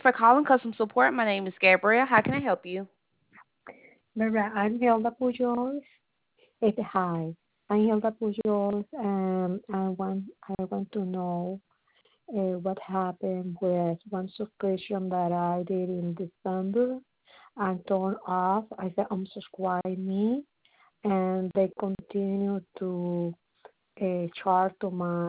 for calling Custom Support. My name is Gabrielle. How can I help you? Maria, I'm Hilda Pujols. Hi, I'm Hilda Pujols, and I want to know what happened with one subscription that I did in December and turned off. I said unsubscribe me, and they continue to charge to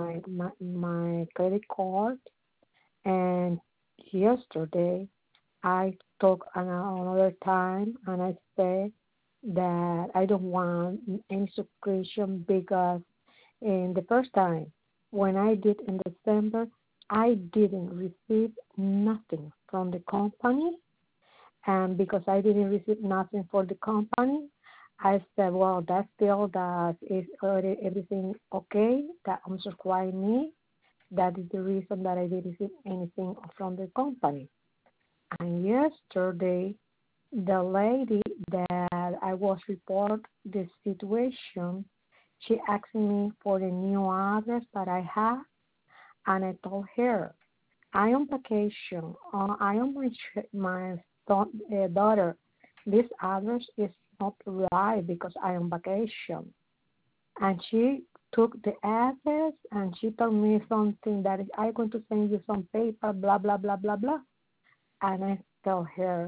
my credit card. And yesterday I talked another time and I said that I don't want any subscription because in the first time when I did in December, I didn't receive nothing from the company. And because I didn't receive nothing for the company, I said, well, that's still that is already everything okay, that unsubscribe me. That is the reason that I didn't receive anything from the company. And yesterday, the lady that I was report the situation, she asked me for the new address that I have, and I told her I am vacation. I am my daughter. This address is not right because I am vacation. And she took the address and she told me something that I'm going to send you some paper, blah blah blah blah blah. And I tell her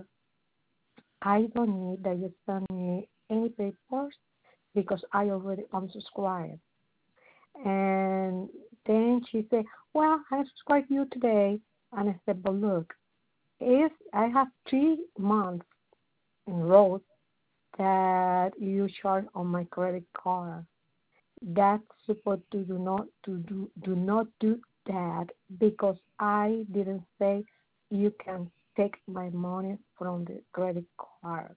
I don't need that you send me any papers because I already unsubscribed. And then she said, well, I subscribed you today. And I said, but look, if I have 3 months in a row that you charge on my credit card, that's supposed to do not do that because I didn't say you can take my money from the credit card.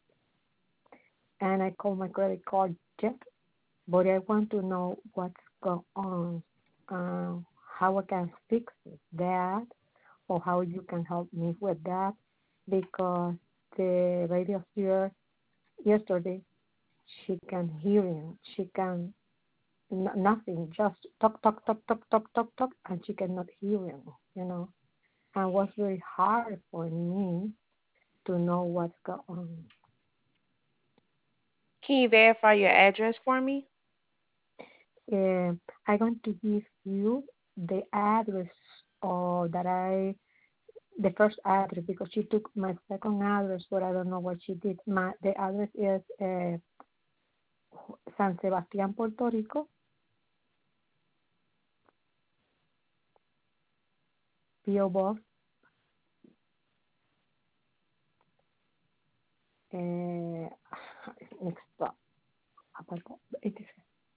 And I call my credit card check, but I want to know what's going on, how I can fix that, or how you can help me with that, because the lady here yesterday she can hear him, she can nothing, just talk, talk, talk, talk, talk, talk, talk, and she cannot hear him, And it was very hard for me to know what's going on. Can you verify your address for me? I'm going to give you the address the first address because she took my second address, but I don't know what she did. The address is San Sebastián, Puerto Rico, P.O. Box, next stop. It is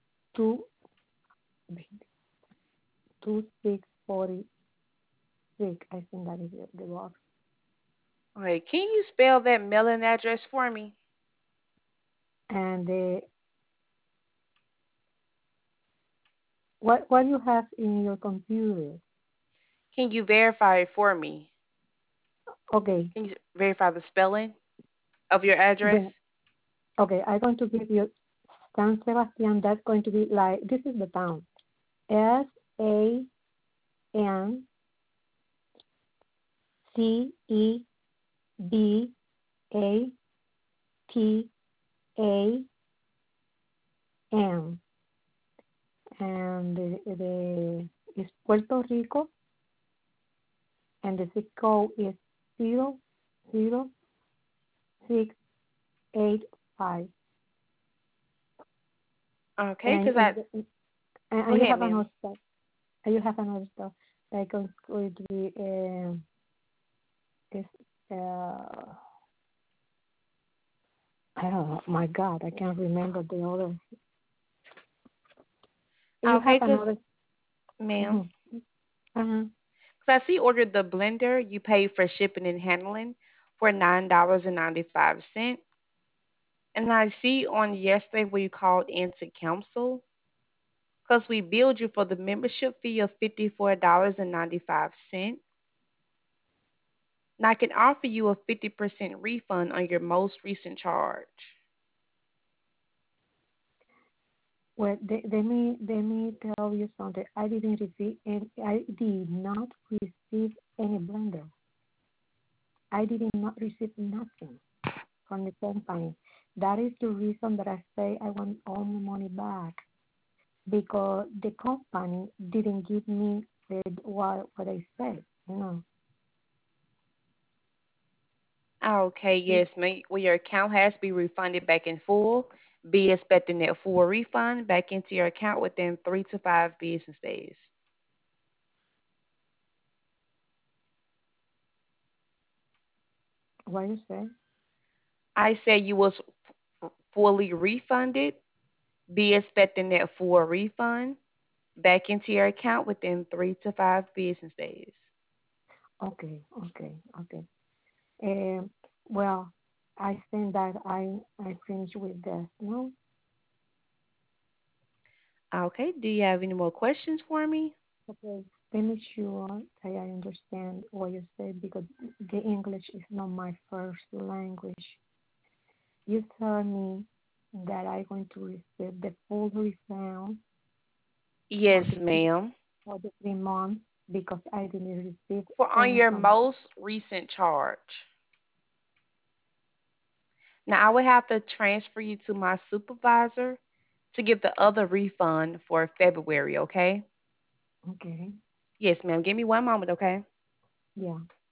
2646. I think that is the box. Okay, can you spell that mailing address for me? And what you have in your computer? Can you verify it for me? Okay. Can you verify the spelling of your address? Okay, I'm going to give you San Sebastian. That's going to be like this is the town. SANCEBASTAN, and the is Puerto Rico, and the zip code is 00685. Okay, And because I go and you ahead, have ma'am. another stuff. And you have another stuff like it's going to be is I don't know. My God, I can't remember the other. You Okay, have because another. ma'am, Mhm. Uh-huh. because I see you ordered the blender. You paid for shipping and handling for $9.95, and I see on yesterday where you called in to cancel because we billed you for the membership fee of $54.95. And I can offer you a 50% refund on your most recent charge. Well, let me tell you something. I did not receive any blender. I did not receive nothing from the company. That is the reason that I say I want all my money back because the company didn't give me what I said. You know. Okay, yes, ma'am. Well, your account has to be refunded back in full. Be expecting that full refund back into your account within 3 to 5 business days. What you say? I said you was fully refunded. Be expecting that full refund back into your account within 3 to 5 business days. Okay. Um, well, I think that I finished with this. No. Okay, do you have any more questions for me? Okay. Let me sure that I understand what you said because the English is not my first language. You tell me that I'm going to receive the full refund for Yes, the ma'am. 3 months because I didn't receive For on any your from. most recent charge. Now I would have to transfer you to my supervisor to get the other refund for February, okay? Okay. Yes, ma'am. Give me one moment, okay? Yeah.